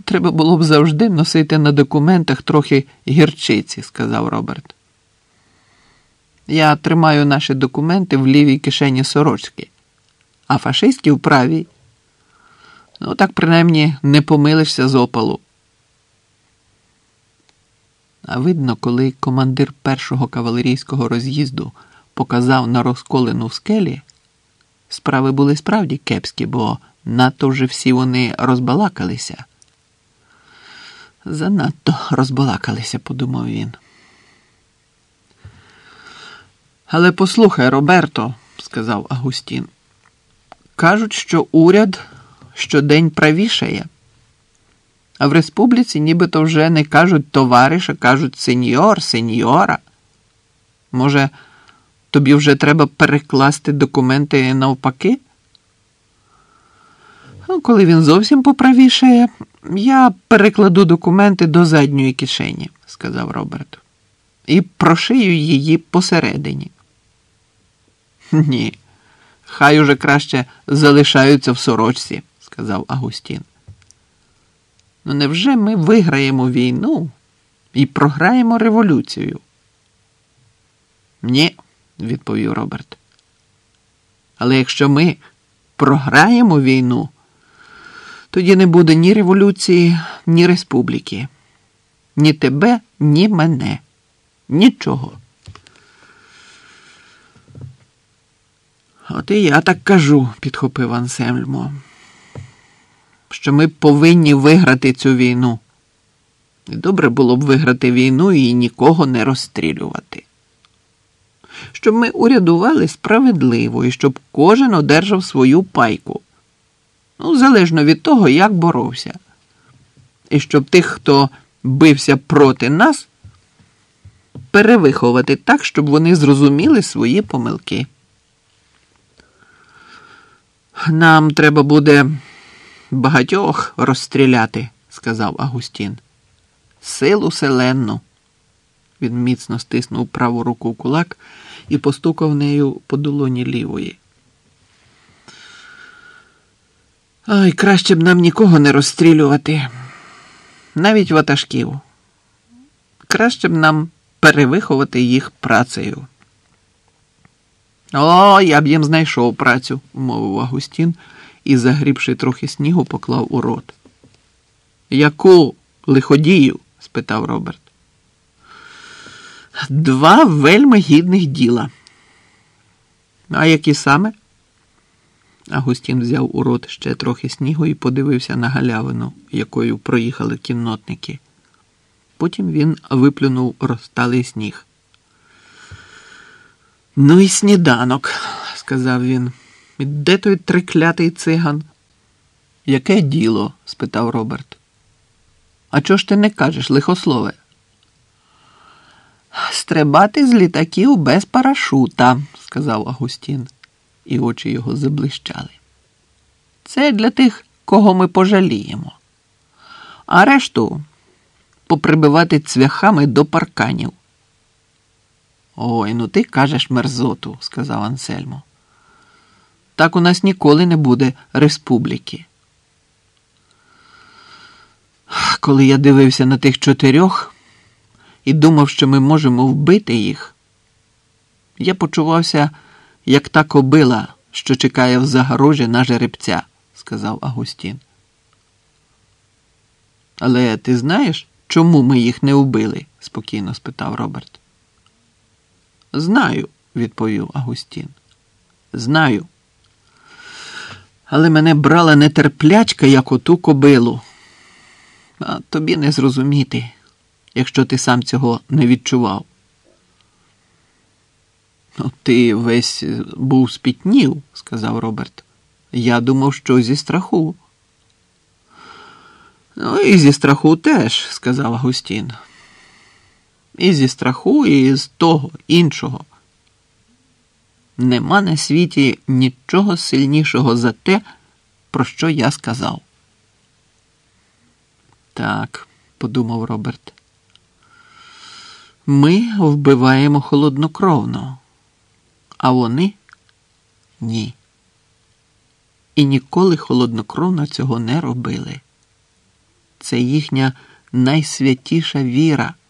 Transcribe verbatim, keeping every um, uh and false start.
Треба було б завжди носити на документах трохи гірчиці, сказав Роберт. Я тримаю наші документи в лівій кишені сорочки, а фашистські в правій. Ну, так принаймні не помилишся з опалу. А видно, коли командир першого кавалерійського роз'їзду показав на розколену в скелі, справи були справді кепські, бо надто вже всі вони розбалакалися. Занадто розбалакалися, подумав він. Але послухай, Роберто, сказав Агустін, кажуть, що уряд щодень правішає. А в республіці нібито вже не кажуть товариш, а кажуть сеньор, сеньора. Може, тобі вже треба перекласти документи навпаки? Ну, коли він зовсім поправішає, я перекладу документи до задньої кишені, сказав Роберт. І прошию її посередині. Ні, хай уже краще залишаються в сорочці, сказав Агустін. Ну невже ми виграємо війну і програємо революцію? Ні, відповів Роберт. Але якщо ми програємо війну, тоді не буде ні революції, ні республіки. Ні тебе, ні мене. Нічого. От і я так кажу, підхопив Ансельмо, що ми повинні виграти цю війну. І добре було б виграти війну і нікого не розстрілювати. Щоб ми урядували справедливо і щоб кожен одержав свою пайку. Ну, залежно від того, як боровся. І щоб тих, хто бився проти нас, перевиховати так, щоб вони зрозуміли свої помилки. Нам треба буде багатьох розстріляти, сказав Агустін. Силу селенну. Він міцно стиснув праву руку в кулак і постукав нею по долоні лівої. Ой, краще б нам нікого не розстрілювати. Навіть ватажків. Краще б нам перевиховати їх працею. О, я б їм знайшов працю, мовив Агустін і, загрібши трохи снігу, поклав у рот. Яку лиходію? Спитав Роберт. Два вельми гідних діла. А які саме? Агустін взяв у рот ще трохи снігу і подивився на галявину, якою проїхали кіннотники. Потім він виплюнув розталий сніг. Ну і сніданок, сказав він. Де той триклятий циган? Яке діло? Спитав Роберт. А чого ж ти не кажеш, лихослове? Стрибати з літаків без парашута, сказав Агустін, і очі його заблищали. Це для тих, кого ми пожаліємо. А решту поприбивати цвяхами до парканів. Ой, ну ти кажеш мерзоту, сказав Ансельмо. Так у нас ніколи не буде республіки. Коли я дивився на тих чотирьох і думав, що ми можемо вбити їх, я почувався, як та кобила, що чекає в загорожі на жеребця, сказав Агустін. Але ти знаєш, чому ми їх не вбили? Спокійно спитав Роберт. Знаю, відповів Агустін. Знаю. Але мене брала нетерплячка, як оту кобилу. А тобі не зрозуміти, якщо ти сам цього не відчував. Ну, ти весь був спітнів, сказав Роберт. Я думав, що зі страху. Ну, і зі страху теж, сказав Агустін. І зі страху, і з того, іншого. Нема на світі нічого сильнішого за те, про що я сказав. Так, подумав Роберт. Ми вбиваємо холоднокровно, а вони – ні. І ніколи холоднокровно цього не робили. це їхня найсвятіша віра.